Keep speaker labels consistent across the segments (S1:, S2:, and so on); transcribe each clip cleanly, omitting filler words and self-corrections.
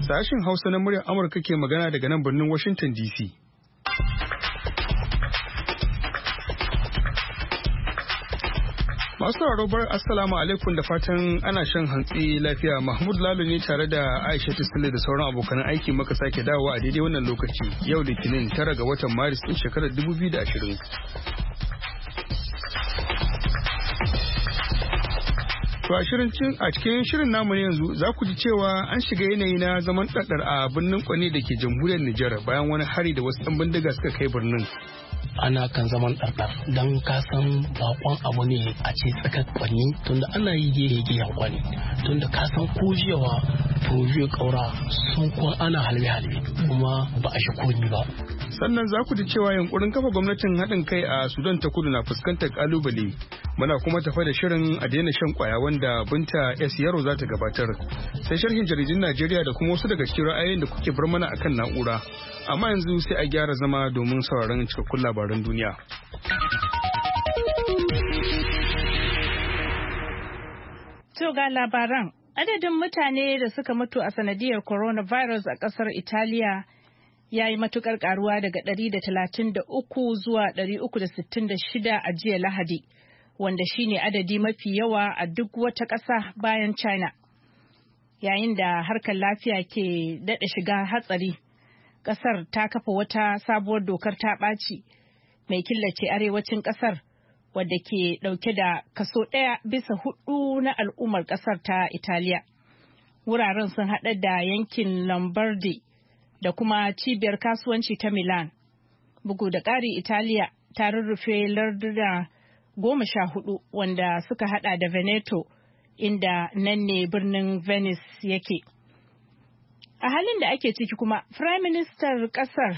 S1: Sashin Hausa na muryar Amurka ke magana daga nan birnin Washington DC. Masu sauraro assalamu alaikum da fatan ana shan hantsi lafiya. Mahmud Lalo ne tare da Aisha Tisle da sauran abokan aiki muka sake dawowa a daidai wannan lokaci yau Litinin 9 ga watan Maris din shekarar 2020. To a cikin shirin namu ne yanzu za ku ji cewa an shiga yanayi na zaman ɗaɗɗar a birnin Kwani da ke jamhuriyar Nijar bayan wani hari da wasu ɗan bindiga suka kai birnin.
S2: Ana kan zaman ɗarɗar don kasan bakon abu ne a ce tsakar Kwani tunda ana yi gehen Kwani tunda kasan kujewa proje kaura sun kuwa ana halbe-halbe kuma ba a shi komi ba.
S1: Sannan za ku ji cewa yunkurin kafa gwamnatin haɗin kai a Sudan ta kudu na fuskantar kalubale. Muna kuma tafa da shirin a daina shan kwaya wanda Binta S Yaro za ta gabatar. Sai sharhin jaridun Najeriya da kuma wasu daga cikin ra'ayoyin da kuke bar mana akan na'ura. Amma yanzu sai a gyara zama domin sauraron cikakkun labaran duniya.
S3: To ga labaran. Adadin mutane da suka mutu a sanadiyar coronavirus a ƙasar Italiya ya yi matukar karuwa daga 133 zuwa 366 a jiya Lahadi, wanda shine adadi mafi yawa a duk wata ƙasa bayan China. Yayin da harkar lafiya ke daɗa shiga hatsari, ƙasar ta kafa wata sabuwar dokar ta ɓaci mai killace arewacin ƙasar wadda ke ɗauke da kaso 1/4 na al'ummar ƙasar ta Italiya. Wuraren sun haɗa da yankin Lombardy da kuma cibiyar kasuwanci ta Milan. Bugu da ƙari, Italiya ta rurrufe larduna 14 wanda suka hada da Veneto, inda nan ne birnin Venice yake. A halin da ake ciki kuma, Prime Minister ƙasar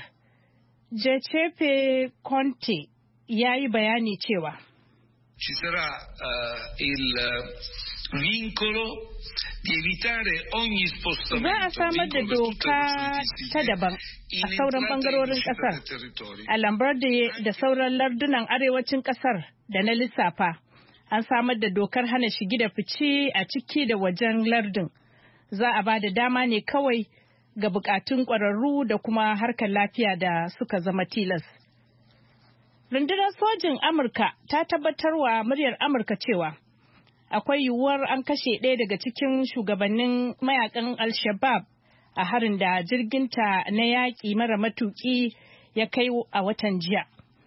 S3: Giuseppe Conte ya yi bayani cewa
S4: ci sarà il vincolo di evitare ogni spostamento.
S3: Za a samar da doka ta daban a sauran bangarorin kasar, a Lombardy da sauran lardunan arewacin kasar da na lissafa. An samar da dokar hana shigi da fice a ciki da wajen lardin. Za a ba da dama ne kawai ga bukatun ƙwararru da kuma harkar lafiya da suka zama tilas. Rundunar sojin Amurka ta tabbatarwa muryar Amurka cewa akwai yiwuwar an kashe ɗaya daga cikin shugabannin mayakan Al-Shabaab a harin da jirginta na yaƙi mara matuƙi ya kai a watan jiya.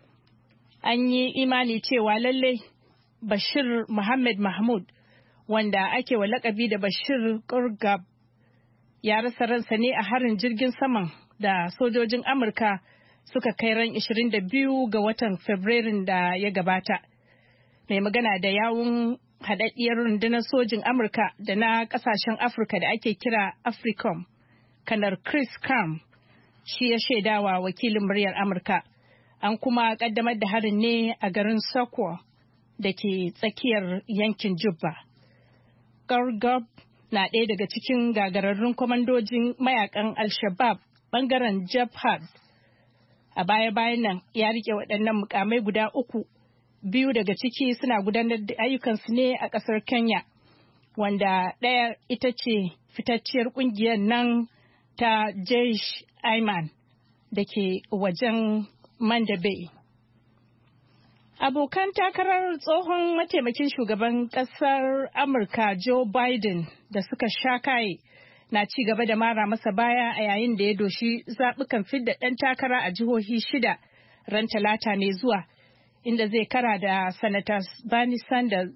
S3: An yi imani cewa lallai Bashir Muhammad Mahmud, wanda ake wa lakabi da Bashir Qurgab, ya rasa ransa ne a harin jirgin saman da sojojin Amurka suka kai ran 22 ga watan Fabrairun da ya gabata. Mai magana da yawun haɗaɗɗiyar rundunar sojin Amurka da na ƙasashen Afirka da ake kira AFRICOM, Kanar Chris Cram, shi ya shaidawa wakilin muryar Amurka. An kuma ƙaddamar da harin ne a garin Sokwa da ke tsakiyar yankin Jubba. Qurgab na ɗaya daga cikin gagararrun kwamandojin mayakan Al-Shabaab ɓangaren Jabhat. A baya-bayan nan ya rike waɗannan mukamai guda 3, 2 daga ciki suna gudanar da ayyukansu ne a ƙasar Kenya, wanda ɗaya ita ce fitacciyar ƙungiyar nan ta Jaish Ayman da ke wajen Manda Bay. Abokan takarar tsohon mataimakin shugaban ƙasar Amurka Joe Biden da suka sha kaye na ci gaba da mara masa baya a yayin da ya doshi zaɓukan fidda ɗan takara a jihohi 6 ran Talata mai zuwa, inda zai kara da Senator Bernie Sanders,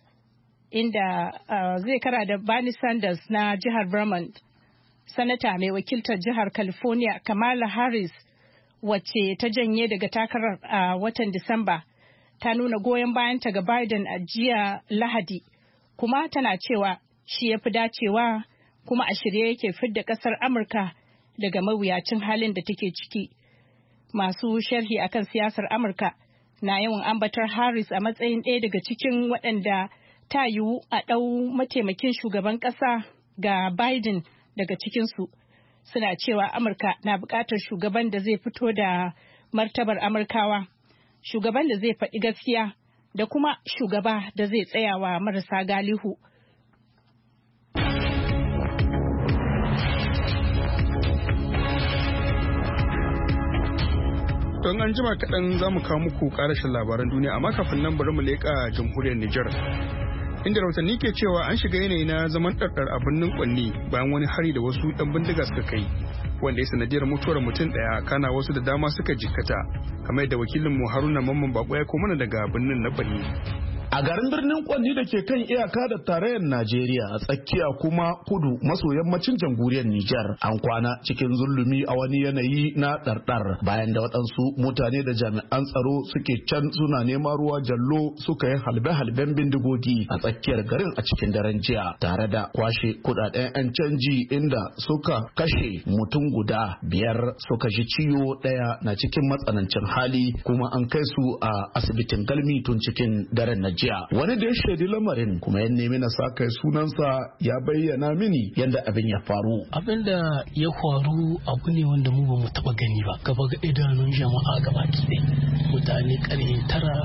S3: na jihar Vermont, Sanata mai wakiltar jihar California Kamala Harris, wacce ta janye daga takarar a watan Disamba, ta nuna goyon bayanta ga Biden a jiya Lahadi, kuma tana cewa shi ya fi dacewa kuma a shirye yake fidda ƙasar Amurka daga mawuyacin halin da take ciki. Masu sharhi akan siyasar Amurka na yawan ambatar Harris a matsayin ɗaya daga cikin waɗanda ta yiwu a ɗau mataimakin shugaban ƙasa ga Biden daga cikinsu. Suna cewa Amurka na buƙatar shugaban da zai fito da martabar Amurkawa, shugaban da zai faɗi gaskiya da kuma shugaba da zai tsayawa marasa galihu.
S1: Don an jima kaɗan za mu kawo muku ƙarashin labaran duniya amma kafin nan bari mu leƙa jamhuriyar Nijar. Inda rahotanni ke cewa an shiga yanayi na zaman ɗarɗar a birnin Kwanni bayan wani hari da wasu ɗan bindiga suka kai wanda ya sanadiyar mutuwar mutum ɗaya kana wasu da dama suka jikkata kamar yadda wakilinmu Haruna Mamman Bako ya koma daga birnin na Kwanni.
S5: A garin birnin Kwanni da ke kan iyaka da tarayyar Najeriya a tsakiya kuma kudu maso yammacin jamhuriyar Nijar an kwana cikin zulumi a wani yanayi na ɗarɗar bayan da waɗansu mutane da jami'an tsaro suke can suna neman ruwa jallo suka yi halbe-halben bindigogi a tsakiyar garin a cikin daren jiya tare da kwashe kuɗaɗen 'yan canji inda suka kashe mutum guda 5 suka ji ciwo ɗaya na cikin matsanancin hali kuma an kai su a asibitin Galmi tun cikin daren na jiya. Wani da ya shaidi lamarin kuma ya nemi na sa kai sunansa ya bayyana mini yadda abin ya faru.
S2: Abin da ya faru abu ne wanda mu ba mu taba gani ba gaba ga idanun jama'a gaba ki mutane karfe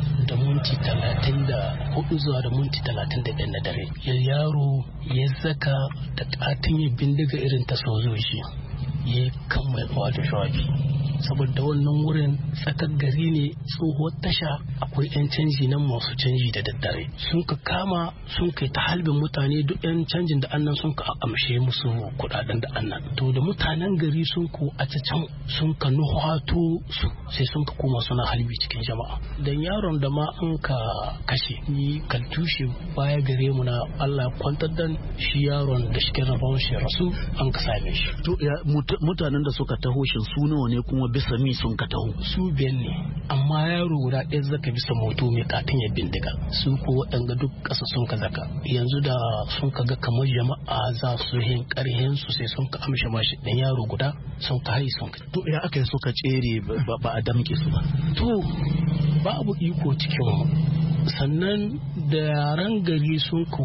S2: 9:34 zuwa da minti 35 na dare yaro ya zaka da katin ya bindiga irin ta sojoji ya kammala da shawabi saboda wannan wurin tsakar gari ne tsohuwar tasha akwai 'yan canji nan masu canji da daddare sun ka kama sun kai ta halbin mutane duk 'yan canjin da annan sun ka amshe musu kudaden da annan to da mutanen gari sun ko a can sun ka nuhato su sai sun ka koma suna halbi cikin jama'a dan yaron da ma an ka kashe ni kaltushe baya gare mu na Allah kwantar dan shi yaron da shi rabon shi rasu an ka same shi
S5: to mutanen da suka taho shin su nawa ne kuma bisa mi sun ka taho
S2: su biyan ne amma yaro guda ɗaya zaka bisa moto mai katin ya bindiga su ko waɗanga duk ƙasa sun ka zaka yanzu da sun ka ga kamar jama'a za su yin ƙarhin su sai sun ka amshe mashi ɗan yaro guda sun ka hayi sun ka
S5: to ya aka yi suka tsere ba a damke su ba
S2: to babu iko cikin sannan da yaran gari sun ko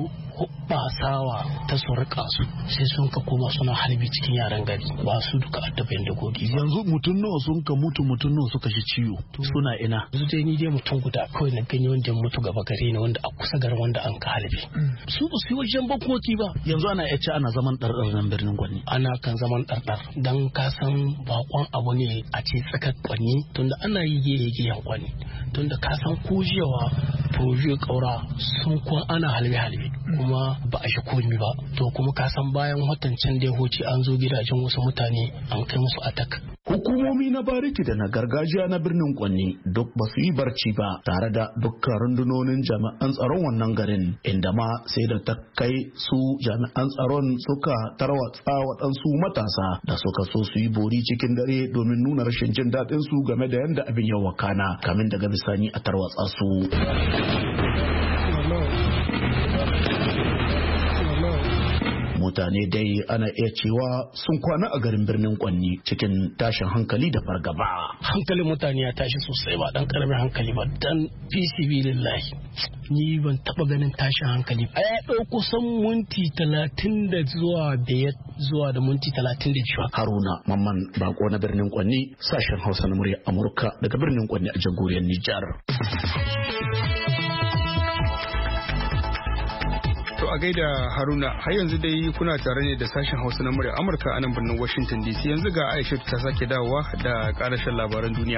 S2: hubbasawa ta su rika su sai sun ka koma suna halbi cikin yaran gari ba su duka addabin da gogi
S5: yanzu mutum nawa sun ka mutu mutum nawa suka shi ciwo suna ina
S2: yanzu dai ni dai mutum guda kawai na gani wanda ya mutu gaba gare ni wanda a kusa garin wanda an ka halbe su ba su yi wajen bakoki ba
S5: yanzu ana iya ce ana zaman ɗarɗar nan birnin Kwanni
S2: ana kan zaman ɗarɗar dan ka san bakon abu ne a ce tsakar Kwanni tunda ana yi gehen Kwanni tunda ka san ko jiyawa proje kaura sun kuwa ana halbe kuma ba a shi komi ba to kuma ka san bayan watan can da ya hoce an zo gidajen wasu mutane an kai musu atak.
S5: Hukumomi na bariki da na gargajiya na birnin Kwanni duk ba su yi barci ba tare da dukkan rundunonin jami'an tsaron wannan garin inda ma sai da ta kai su jami'an tsaron suka tarwatsa waɗansu matasa da suka so su yi bori cikin dare domin nuna rashin jin daɗin su game da yadda abin ya wakana kamin daga bisani a tarwatsa su. Mutane dai ana iya cewa sun kwana a garin birnin Kwanni cikin tashin hankali da fargaba.
S2: Hankalin mutane ya tashi sosai ba dan karamin hankali ba dan fisibilillahi. Ni ban taba ganin tashin hankali. A ya dauko san minti 30 da zuwa 5 zuwa da minti 30
S5: Haruna Mamman Bako na birnin Kwanni sashen Hausa na murya Amurka daga birnin Kwanni a jamhuriyar Nijar.
S1: To a gaida Haruna har yanzu dai kuna tare ne da sashen Hausa na murya Amurka a nan birnin Washington DC yanzu ga Aisha ta sake dawowa da karashin labaran duniya.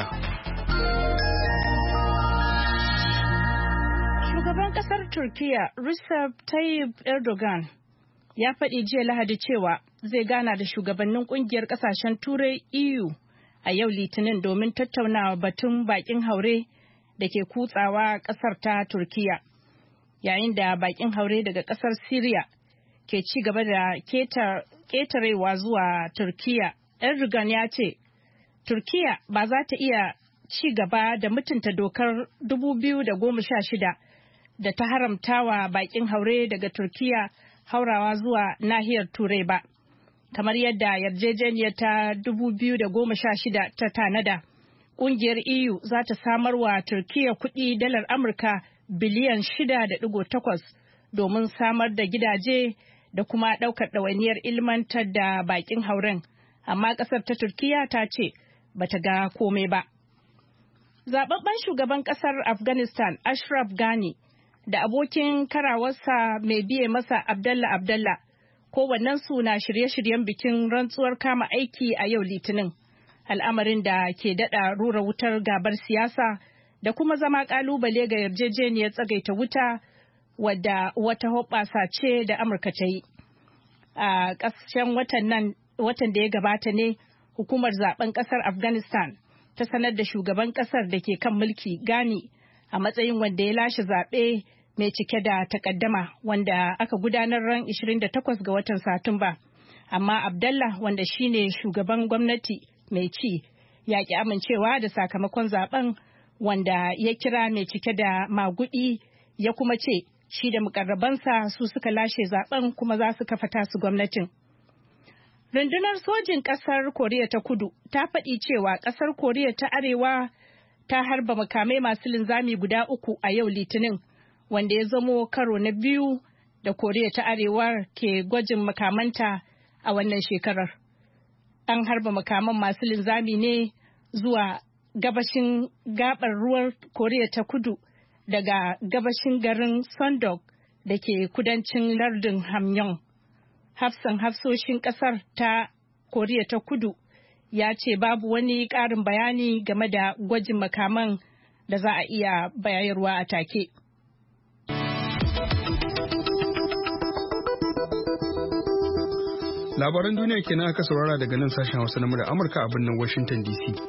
S3: Shugaban kasar Turkiya Recep Tayyip Erdogan ya faɗi jiya Lahadi cewa zai gana da shugabannin kungiyar kasashen Turai EU a yau Litinin domin tattaunawa batun bakin haure da ke kutsawa kasar ta Turkiya. Yayin da bakin haure daga kasar Syria ke ci gaba da ketarewa zuwa Turkiya, Erdogan ya ce, Turkiya ba za ta iya ci gaba da mutunta dokar 2016 da ta haramtawa bakin haure daga Turkiya haurawa zuwa nahiyar Turai ba. Kamar yadda yarjejeniyar ta 2016 ta tanada, ƙungiyar EU za ta samar wa Turkiya kuɗi dalar Amurka biliyan 6.8 domin samar da gidaje da kuma ɗaukar ɗawainiyar ilmantar da bakin hauren, amma ƙasar ta Turkiya ta ce bata ga komai ba. Zababben shugaban ƙasar Afghanistan Ashraf Ghani da abokin karawarsa mai biye masa Abdallah kowannensu na shirye-shiryen bikin rantsuwar kama aiki a yau Litinin. al'amarin da ke daɗa rura wutar gabar siyasa da kuma zama ƙalubale ga yarjejeniyar tsagaita wuta wadda wata hoɓɓasa ce da Amurka ta yi. A ƙarshen watan da ya gabata ne hukumar zaben ƙasar Afghanistan ta sanar da shugaban ƙasar da ke kan mulki Ghani a matsayin wanda ya lashe zaɓe mai cike da takaddama wanda aka gudanar ran 28 ga watan Satumba. Amma Abdallah wanda shine shugaban gwamnati mai ci ya ki amincewa da sakamakon zaben wanda ya kira mai cike da magudi ya kuma ce shi da mukarrabansa su suka lashe zaben kuma za su kafa tasu gwamnatin. Rundunar sojin ƙasar Koriya ta Kudu ta faɗi cewa ƙasar Koriya ta Arewa ta harba makamai masu linzami guda 3 a yau Litinin, wanda ya zamo karo na biyu da Koriya ta Arewa ke gwajin makamanta a wannan shekarar. An harba makaman masu linzami ne zuwa gabashin gabar ruwan Koriya ta Kudu daga gabashin garin Sondok da ke kudancin lardin Hamyong. Hafsan hafsoshin ƙasar ta Koriya ta Kudu ya ce babu wani ƙarin bayani game da gwajin makaman da za a iya bayarwa a take.
S1: Labaran duniya kenan aka saurara daga nan sashen Hausa na Amurka a birnin Washington DC.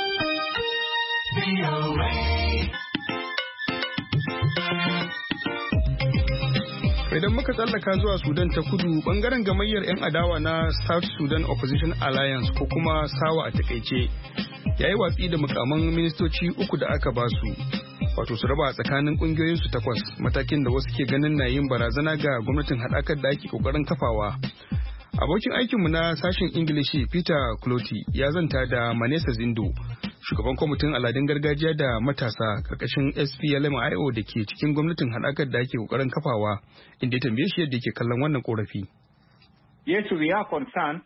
S1: Idan muka tsallaka zuwa Sudan ta Kudu, bangaren gamayyar 'yan adawa na South Sudan Opposition Alliance ko kuma SAWA a takaice ya yi watsi da mukaman ministoci 3 da aka ba su, wato su raba tsakanin kungiyoyinsu 8, matakin da wasu ke ganin na yin barazana ga gwamnatin haɗakar da ake kokarin kafawa. Abokin aikinmu na sashen Ingilishi Peter Clotty ya zanta da Manesa Zindo, shugaban kwamitin aladun gargajiya da matasa karkashin SPLM-IO da ke cikin gwamnatin haɗakar da ake kokarin kafawa, inda ya tambaye shi yadda yake kallon wannan korafi.
S6: Yes, we are concerned.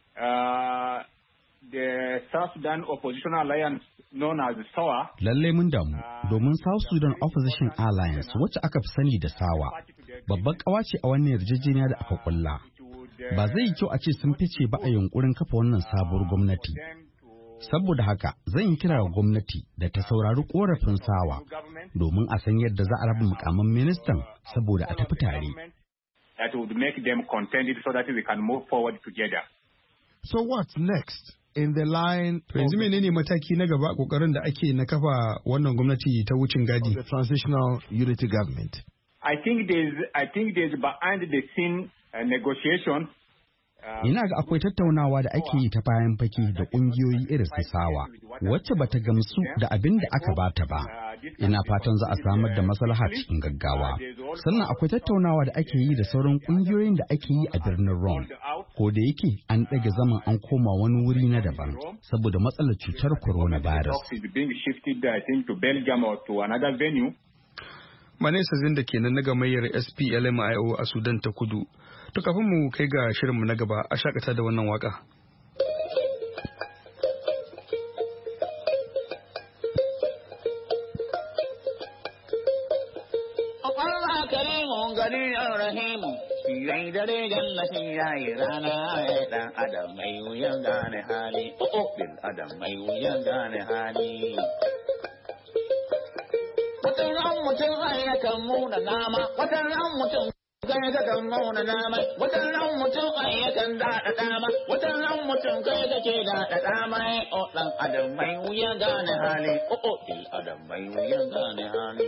S6: The South Sudan Opposition Alliance known as SAWA.
S7: Lalle mun damu domin South Sudan Opposition Alliance wacce aka fi sani da SAWA babbar kawace a wannan yarjejeniya da aka kulla. Ba zai yi kyau a ce sun fice ba a yunkurin kafa wannan sabuwar gwamnati. Saboda haka zan yi kira ga gwamnati da ta saurari korafin SAWA domin a san yadda za a raba mukamin ministan saboda a tafi tare.
S6: That would make them contented so that we can move forward together.
S8: So what's next in the line?
S1: Yanzu menene mataki na gaba kokarin da ake na kafa wannan gwamnati ta wucin gadi?
S8: The transitional unity government.
S6: I think there's behind the scene negotiation.
S7: Ina ga akwai tattaunawa da ake yi ta bayan fage da ƙungiyoyi irin su SAWA, wacce bata gamsu da abin da aka bata ba. Ina fatan za a samar da maslaha cikin gaggawa. Sannan akwai tattaunawa da ake yi da sauran ƙungiyoyin da ake yi a birnin Rome. Ko da yake an ɗage zaman an koma wani wuri na daban saboda matsalar cutar coronavirus.
S1: Manesa Zinda kenan na gamayyar SPLM-IO a Sudan ta Kudu. To kafin mu kai ga shirinmu na gaba a shakata da wannan waka.
S9: Allah karimu gari rahimu shirai dare janna shirai rana dan adam mai wuyan gane hali bil adam mai wuyan gane hali. Watan ran mutum ai kan muna nama, watan ran mutum kai ga kan muna nama, watan ran mutum ai kan daɗa dama, watan ran mutum kai ga ke daɗa dama. O dan adam mai wuya gane hali, bil adam mai wuya gane hali.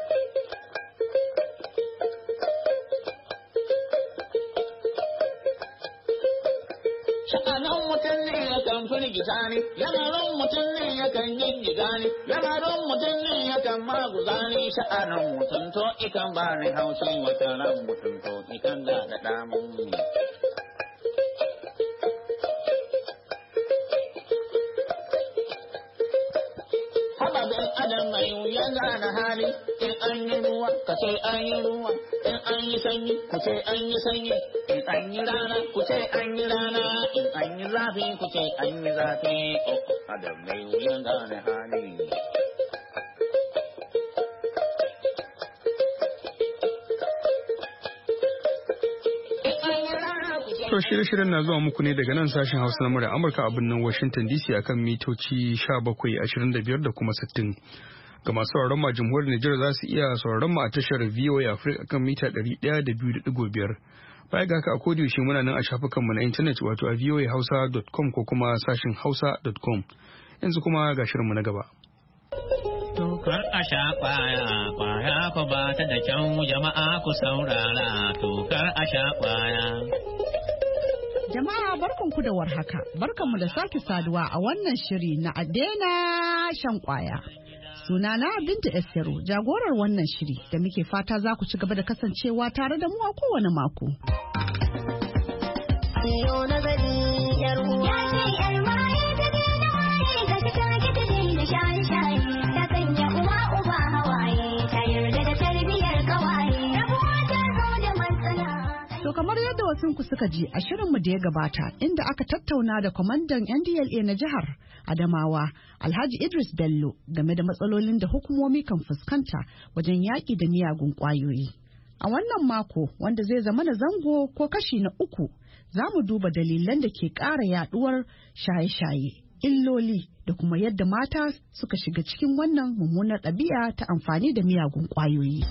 S9: Sha'anin mutum ne yakan firgita ne, lamarin mutum ne yakan gingiga ne, lamarin mutum ne yakan maguza ne, sha'anin mutum to ikan ba ni haushi, wata ran mutum to ikan da damun ne. Hababin adam mai wuya gane hali, in an yi ruwa ka ce an yi ruwa, in an yi sanyi ku ce an yi sanyi, in an yi rana ku ce an yi rana, in an yi zafi ku ce an yi zafi. Adam mai wuya gane hali. In an yi rana ku ce
S1: To shirye-shiryen na zuwa muku ne daga nan sashen Hausa na murya Amurka a birnin Washington DC akan mitoci 1725 da kuma 60. Ga masu sauraron ma jamhuriyar Nijar za su iya sauraron mu a tashar VOA Africa akan mita 102.5. Baya ga haka a kodiyoshi muna nan a shafukanmu na intanet wato a voahausa.com ko kuma sashen hausa.com. Yanzu kuma ga shirinmu na gaba.
S10: Tokar a sha kwaya, kwaya ku ba ta da kyau jama'a ku saurara, tokar a sha kwaya.
S11: Jama'a barkanku da warhaka, barkanmu da sake saduwa a wannan shiri na Adena shan kwaya. Sunana Binta Esteru, jagorar wannan shiri da muke fata za ku ci gaba da kasancewa tare da mu a kowane mako. To kamar yadda wasunku suka ji a shirinmu da ya gabata inda aka tattauna da kwamandan NDLA na jihar Adamawa Alhaji Idris Bello game da matsalolin da hukumomi kan fuskanta wajen yaƙi da miyagun ƙwayoyi. A wannan mako wanda zai zama na zango ko kashi na 3 za mu duba dalilan da ke ƙara yaɗuwar shaye-shaye, illoli da kuma yadda mata suka shiga cikin wannan mummunar ɗabi'a ta amfani da miyagun ƙwayoyi.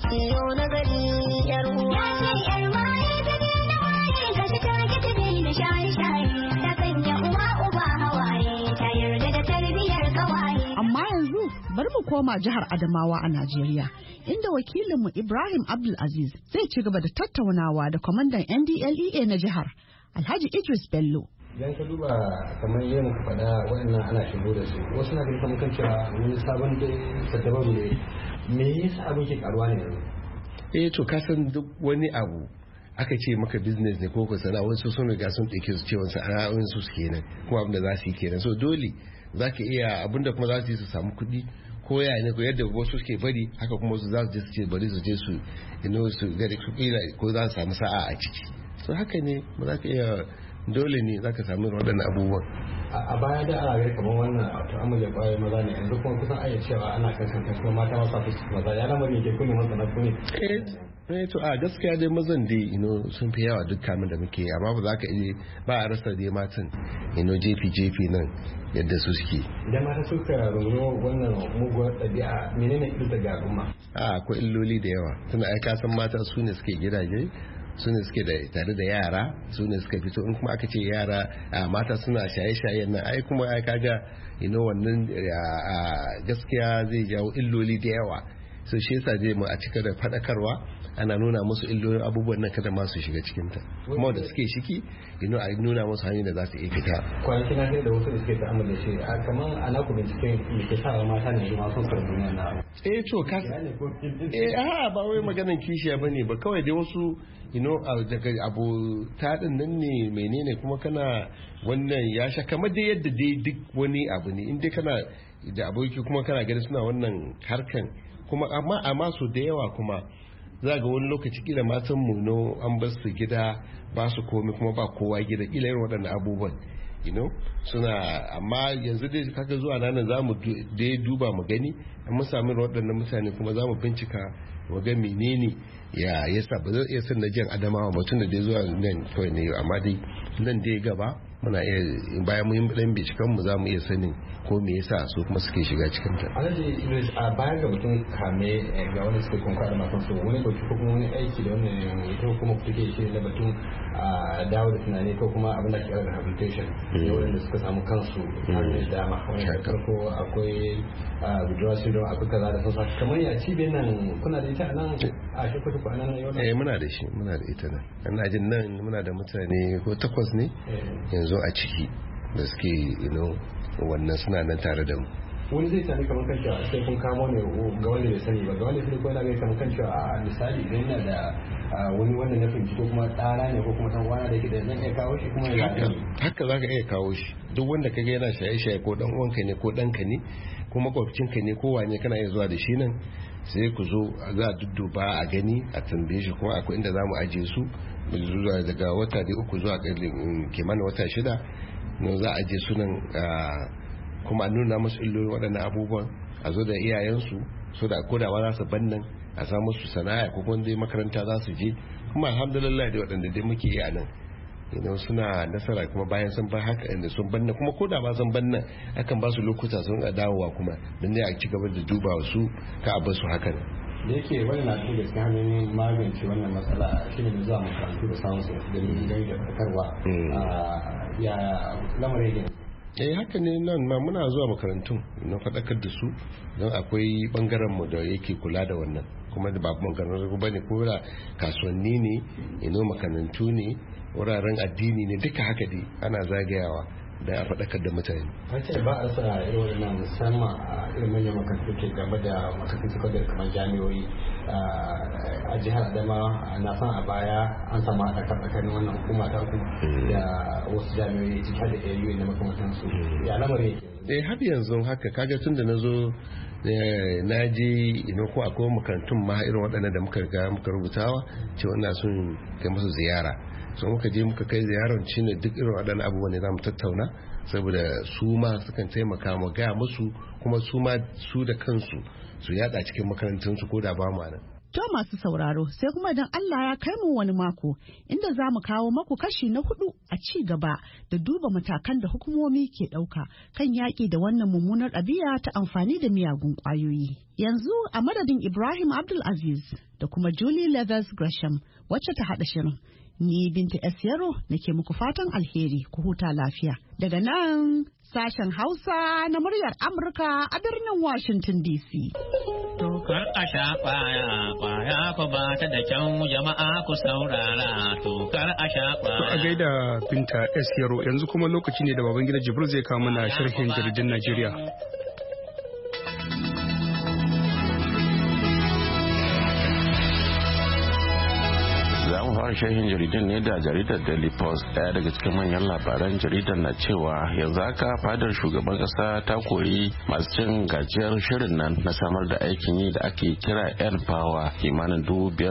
S11: Amma yanzu bari mu koma jihar Adamawa a Najeriya, inda wakilinmu Ibrahim Abdulaziz zai ci gaba da tattaunawa da kwamandan NDLEA na jihar, Alhaji Idris Bello.
S12: Idan ka duba kamar yadda muka faɗa waɗannan ana shigo da su, wasu na ganin kamar kan cewa wani sabon da saddabaru ne, me yasa abin ke karuwa ne yanzu?
S13: To ka san duk wani abu aka ce maka business ne ko sana'a, wasu sun riga sun ɗauke su cewa sana'o'in su kenan kuma abin da za su yi kenan, so dole za ka iya abin da kuma za su yi su samu kuɗi ko ya ne ko yadda wasu suke bari haka kuma wasu za su je su ce bari su je su su gari su kila ko za su samu sa'a a ciki, so haka ne ba za ka iya dole ne za ka samu waɗannan abubuwan.
S12: A baya da ana gari kamar wannan ta'amuli da ƙwayar maza ne, yanzu kuma kusan ayyace cewa ana kan kuma mata masu fuska maza ya lamarin ke kuni masana kuni.
S13: To a gaskiya dai mazan dai sun fi yawa duk kamin da muke, amma ba za ka iya ba a rasa dai matan jefi nan yadda su suke.
S12: Idan mata suka rungumo wannan muguwar ɗabi'a menene ita ga al'umma?
S13: Akwai illoli da yawa, tunda ai ka san mata su ne suke gidaje, su ne suke tare da yara, su ne suka fito, in kuma aka ce yara mata suna shaye-shayen nan ai kuma ai kaga wannan gaskiya zai jawo illoli da yawa, so shi yasa zai mu a cika da faɗakarwa ana nuna musu illolin abubuwan nan kada ma su shiga cikin ta, kuma da suke shiki a nuna musu hanyar da za su iya fita.
S12: Kwanaki na da wasu da suke ta'amala shi kamar ana ku binciken me ke sa mata ne ma sun karbi wannan.
S13: To ka ba wai maganan kishiya bane ba, kawai dai wasu daga abu taɗin nan ne menene kuma kana wannan ya sha kamar dai yadda dai duk wani abu ne in dai kana da aboki kuma kana gani suna wannan harkan kuma amma su da yawa kuma za ga wani lokaci kila matan mu an bar su gida ba su komai kuma ba kowa gida kila irin waɗannan abubuwan suna, amma yanzu dai kaga zuwa nan za mu dai duba mu gani an mun sami waɗannan mutane kuma za mu bincika mu ga menene ya yasa ba zai iya san na jan Adamawa mutum da dai zuwa nan kawai ne, amma dai nan dai gaba muna iya bayan mu yi dan binciken mu za mu iya sanin ko me yasa su kuma suke shiga cikin ta.
S12: Alhaji Idris, a bayan ga mutum kame ga wani suke kunka da matan su wani baki ko kuma wani aiki da wani ita kuma kuke shi da batun dawo da tunani ko kuma abin da ke kira rehabilitation ne wanda suka samu kansu hanyar dama wani farko akwai withdrawal syndrome akwai kaza da sauransu, kamar ya cibiyar nan kuna da ita a nan a shekutu ko a nan yau?
S13: Muna da shi, muna da ita nan, ana jin nan muna da mutane ko 8 ne yanzu a ciki da suke wannan suna nan tare da mu.
S12: Wani zai sami kamar kan cewa sai kun kamo ne ga wanda bai sani ba, ga wanda sai ko yana ga kamar kan cewa a misali idan yana da wani wanda na fahimci ko kuma tsara ne ko kuma dan wani da yake da zan iya kawo shi kuma ya
S13: haka zaka iya kawo shi, duk wanda kaga yana shaye-shaye ko dan uwanka ne ko danka ne ko makwabcinka ne ko wane kana iya zuwa da shi nan sai ku zo za a dudduba a gani a tambaye shi, kuma akwai inda za mu ajiye su daga wata da 3 zuwa kimanin wata 6 ne za a ajiye su nan kuma a nuna musu illolin waɗannan abubuwan, a zo da iyayensu so da kodawa za su ban nan a samu su sana'a ko kuma dai makaranta za su je, kuma alhamdulillah da waɗanda dai muke yi a nan suna nasara kuma bayan sun bar haka inda sun banna kuma ko da ba sun banna akan ba su lokuta sun ga dawowa kuma don ne a ci gaba da duba su ka a su haka ne
S12: da yake wani na cikin gaskiya hanyoyin magance wannan matsala shi ne zuwa makarantu da samun su da miliyoyi da fakarwa ya lamarin yake
S13: haka ne nan ma muna zuwa makarantun na faɗakar da su don akwai bangaren mu da yake kula da wannan kuma da babu maganar ba ne ko da kasuwanni ne makarantu ne wuraren addini ne duka haka dai ana zagayawa da a faɗakar da mutane.
S12: Wace ba a rasa irin wannan musamman a irin manyan makarantu ke game da makarantun sakandare kamar jami'o'i a jihar Adamawa na san a baya an samu haɗa tsakanin wannan hukuma ta ku da wasu jami'o'i ciki da AU da makamantansu ya lamarin yake.
S13: Har yanzu haka kaga tun da na zo na je ko akwai makarantun ma irin waɗanda da muka rubutawa cewa ina son kai musu ziyara so muka je muka kai ziyarar shine duk irin waɗannan abubuwan ne za mu tattauna saboda su ma sukan taimaka mu gaya musu kuma su da kansu su yada cikin makarantunsu ko da ba mu nan.
S11: To masu sauraro sai kuma idan Allah ya kai mu wani mako inda za mu kawo maku kashi na 4 a ci gaba da duba matakan da hukumomi ke ɗauka kan yaƙi da wannan mummunar ɗabi'a ta amfani da miyagun ƙwayoyi. Yanzu a madadin Ibrahim Abdulaziz da kuma Julie Leathers Gresham wacce ta haɗa shirin. Ni Binta S. Yaro nake muku fatan alheri ku huta lafiya. Daga nan sashen Hausa na muryar Amurka a birnin Washington DC.
S10: Tokar a sha kwaya ku ba ta da kyau jama'a ku saurara tokar a sha kwaya.
S1: A gaida Binta S. Yaro yanzu kuma lokaci ne da Babangida Jibril zai kawo mana sharhin jaridun Najeriya.
S14: fara shahin jaridan ne da jaridar Daily Post. Daya daga cikin manyan labaran jaridar na cewa yanzu haka fadar shugaban kasa ta kori masu cin gajiyar shirin nan na samar da aikin yi da ake kira N Power kimanin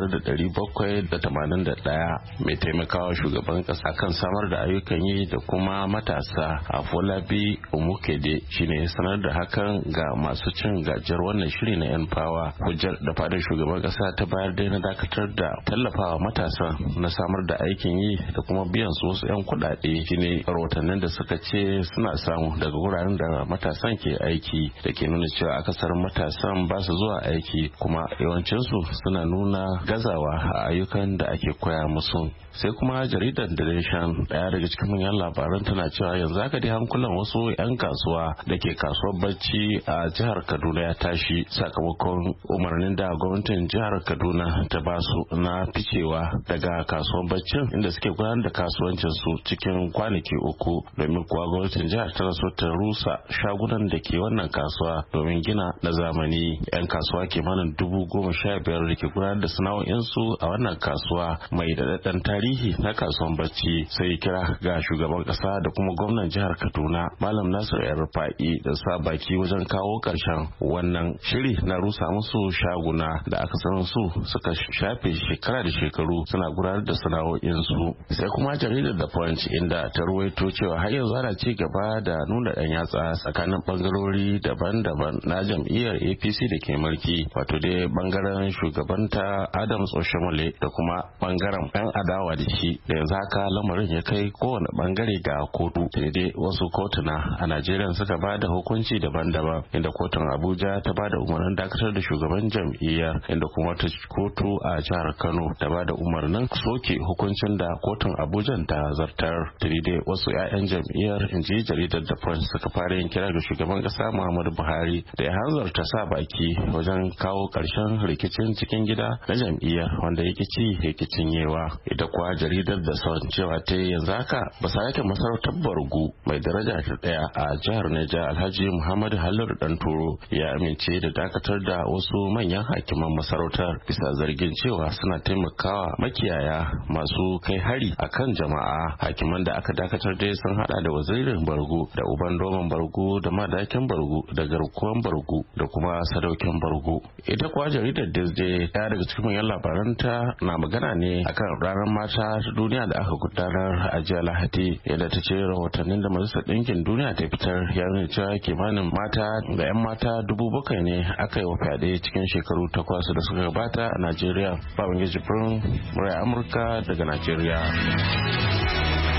S14: 5,781 mai taimakawa shugaban kasa kan samar da ayyukan yi da kuma matasa a Folabi Omukede shine sanar da hakan ga masu cin gajiyar wannan shiri na N Power. Hujjar da fadar shugaban kasa ta bayar dai na dakatar da tallafawa matasa na samar da aikin yi da kuma biyan su wasu 'yan kuɗaɗe shine rahotannin da suka ce suna samu daga wuraren da matasan ke aiki da ke nuna cewa akasarin matasan ba su zuwa aiki kuma yawancinsu suna nuna gazawa a ayyukan da ake koya musu. Sai kuma jaridar The Nation daya daga cikin manyan labaran tana cewa yanzu haka dai hankulan wasu 'yan kasuwa da ke kasuwar bacci a jihar Kaduna ya tashi sakamakon umarnin da gwamnatin jihar Kaduna ta ba su na ficewa daga kasuwar baccin inda suke gudanar da kasuwancin su cikin kwanaki 3 domin kuwa gwamnatin jihar ta so ta rusa shagunan da ke wannan kasuwa domin gina na zamani. 'Yan kasuwa kimanin 15,000 da ke gudanar da sana'o'insu a wannan kasuwa mai daɗaɗɗen tarihi na kasuwan bacci sai kira ga shugaban kasa da kuma gwamnan jihar Kaduna Malam Nasir El-Rufai da sa baki wajen kawo karshen wannan shiri na rusa musu shaguna da aka san su suka shafe shekara da shekaru suna gudanar da sana'o'in su. Sai kuma jaridar The Punch inda ta ruwaito cewa har yanzu ana ci gaba da nuna dan yatsa tsakanin bangarori daban-daban na jam'iyyar APC da ke mulki wato dai bangaren shugabanta Adams Oshomole da kuma bangaren yan adawa da shi da yanzu haka lamarin ya kai kowane bangare ga kotu sai dai wasu kotuna a Najeriya suka ba da hukunci daban-daban inda kotun Abuja ta ba da umarnin dakatar da shugaban jam'iyyar inda kuma ta kotu a jihar Kano ta ba da umarnin soke hukuncin da kotun Abuja ta zartar. Tiri dai wasu 'ya'yan jam'iyyar inji jaridar The Punch suka fara yin kira ga shugaban kasa Muhammadu Buhari da ya hanzarta sa baki wajen kawo karshen rikicin cikin gida na jam'iyyar wanda yake ci yake cinyewa. Ita kuwa jaridar da sauran cewa ta yanzu haka ba sa yake masarautar Bargu mai daraja ta daya a jihar Neja Alhaji Muhammadu Haliru Danturo ya amince da dakatar da wasu manyan hakiman masarautar bisa zargin cewa suna taimakawa makiyaya masu kai hari akan jama'a. Hakiman da aka dakatar dai sun hada da wazirin Bargu da uban doman Bargu da madakin Bargu da garkuwan Bargu da kuma sadaukin Bargu. Ita kuwa jaridar Disney daya daga cikin manyan labaranta na magana ne akan ranar mata ta duniya da aka gudanar a jiya Lahadi yadda ta ce rahotannin da Majalisar Ɗinkin Duniya ta fitar ya nuna cewa kimanin mata da 'yan mata 7,000 ne aka yi wa fyaɗe cikin shekaru 8 da suka gabata a Najeriya. Babangida Jibrin, murai Amurka daga Najeriya.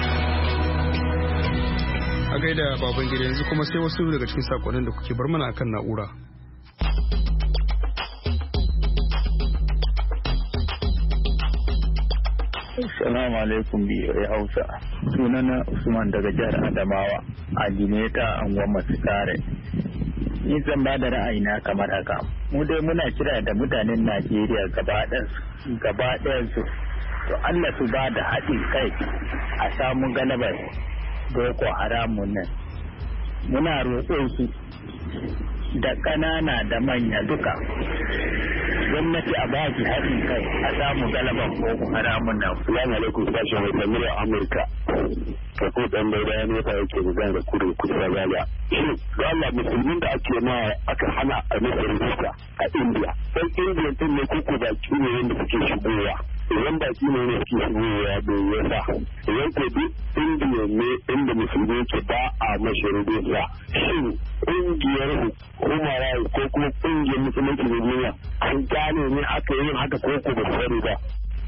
S1: A gaida baban gida yanzu kuma sai wasu daga cikin sakonnin da kuke bar mana akan na'ura.
S15: Assalamu alaikum BOA Hausa. Sunana Usman daga jihar Adamawa a Jimeta anguwar masu kare. Ni zan ba da ra'ayina kamar haka. Mu dai muna kira da mutanen Najeriya gaba ɗayan su. To Allah su ba da haɗin kai a samu galabar Boko Haramun nan. Muna roƙon su da ƙanana da manya duka. Gwamnati a ba ki haɗin kai a samu galaban Boko Haramun nan.
S16: Salamu alaikum sashen Hausa muryar Amurka. Kako ɗan bai bayan wata yake magana da kudu kusa gaga. Da Allah musulmin da aka hana a masa rijista a Indiya. Ɗan Indiya ɗin ne kuku baki ne wanda suke shigowa. Idan baki ne wanda suke shigowa bai yasa. Idan ko duk Indiya ne inda musulmi ke ba a mashi rijista. Shin ƙungiyar hukumara ko kuma ƙungiyar musulunci na duniya an gane ne aka yi haka ko ba sani ba.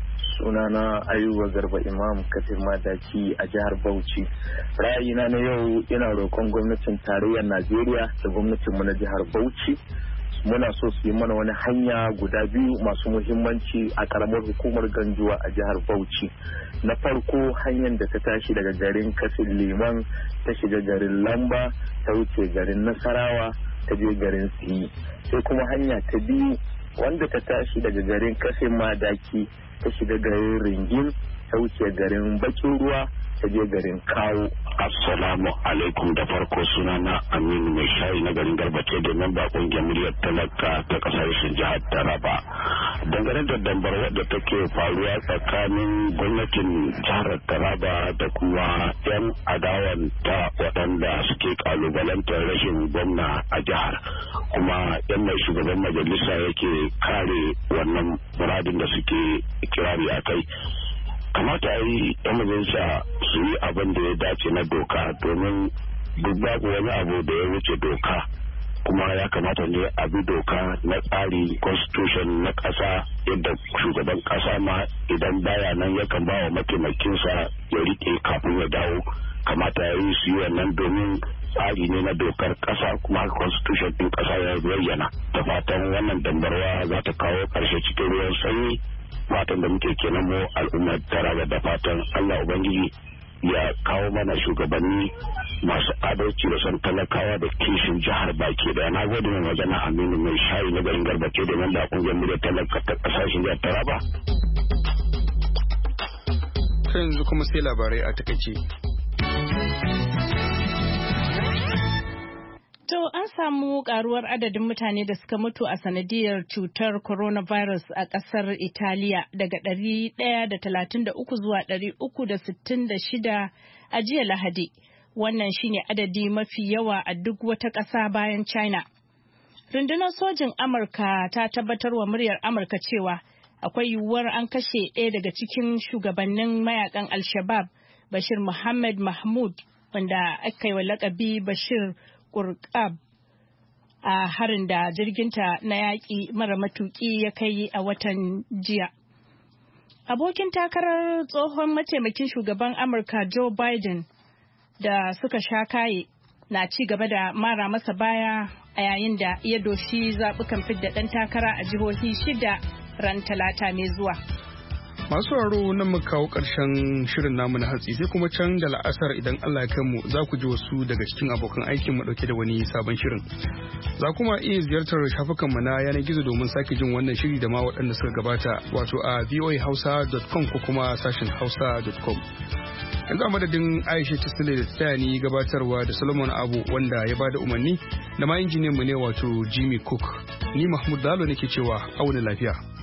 S15: Sunana Ayuba Garba Imam Kafin Madaki a jihar Bauchi. Ra'ayina na yau ina roƙon gwamnatin tarayyar Najeriya da gwamnatinmu na jihar Bauchi. Muna so su yi mana wani hanya guda biyu masu muhimmanci a karamar hukumar Ganjuwa a jihar Bauchi. Na farko hanyar da ta tashi daga garin Kafin Liman ta shiga garin Lamba ta wuce garin Nasarawa ta je garin Siyi. Sai kuma hanya ta biyu wanda ta tashi daga garin Kafin Madaki ta shiga garin Ringin ta wuce garin Bakin Ruwa ta je garin Kawo.
S16: Assalamu alaikum da farko sunana Aminu mai shayi na garin Garbace da memba kungiyar muryar talaka ta kasar jihar Taraba. Dangane da dambar wadda take faruwa tsakanin gwamnatin jihar Taraba da kuma 'yan adawan ta waɗanda suke kalubalantar rashin gwamna a jihar, kuma 'yan mai shugaban majalisa yake kare wannan muradin da suke kirari a kai. Kamata a yi 'yan majalisa su yi abin da ya dace na doka, domin duk babu wani abu da ya wuce doka, kuma ya kamata ne a bi doka na tsari constitution na ƙasa, yadda shugaban ƙasa ma idan baya nan yakan ba wa mataimakinsa ya rike kafin ya dawo. Kamata ya yi su yi wannan domin tsari ne na dokar ƙasa, kuma constitution ɗin ƙasa ya bayyana. Da fatan wannan dambarwa za ta kawo ƙarshe cikin ruwan sanyi. Fatan da muke kenan mu al'ummar Taraba, da fatan Allah Ubangiji ya kawo mana shugabanni masu adalci da son talakawa da kishin jihar baki daya. Na gode mai magana Aminu mai shayi na garin Garbace da nan da kungiyar mu da talaka ta kasashen jihar Taraba.
S1: Yanzu kuma sai labarai a takaice.
S3: To an samu karuwar adadin mutane da suka mutu a sanadiyar cutar coronavirus a ƙasar Italiya daga 133 zuwa 366 a jiya Lahadi. Wannan shine adadi mafi yawa a duk wata ƙasa bayan China. Rundunar sojin Amurka ta tabbatar wa muryar Amurka cewa akwai yiwuwar an kashe ɗaya daga cikin shugabannin mayakan Al-Shabaab, Bashir Muhammad Mahmud, wanda aka yi wa lakabi Bashir Kurkab, a harin da jirginta na yaƙi mara matuƙi ya kai a watan jiya. Abokin takarar tsohon mataimakin shugaban Amurka Joe Biden da suka sha kaye na ci gaba da mara masa baya a yayin da ya doshi zaɓukan fidda ɗan takara a jihohi 6 ran Talata mai zuwa.
S1: Masu sauraro nan muka kawo ƙarshen shirin namu na hatsi, sai kuma can da la'asar idan Allah ya kai mu za ku ji wasu daga cikin abokan aikin mu dauke da wani sabon shirin. Za kuma iya ziyartar shafukanmu na yanar gizo domin sake jin wannan shiri da ma waɗanda suka gabata, wato a voahausa.com ko kuma sashin hausa.com. Yanzu a madadin Aisha Tisile da tayani gabatarwa da Solomon Abu wanda ya bada umarni da ma injiniyan mu ne wato Jimmy Cook. Ni Mahmud Dalo nake cewa auna lafiya.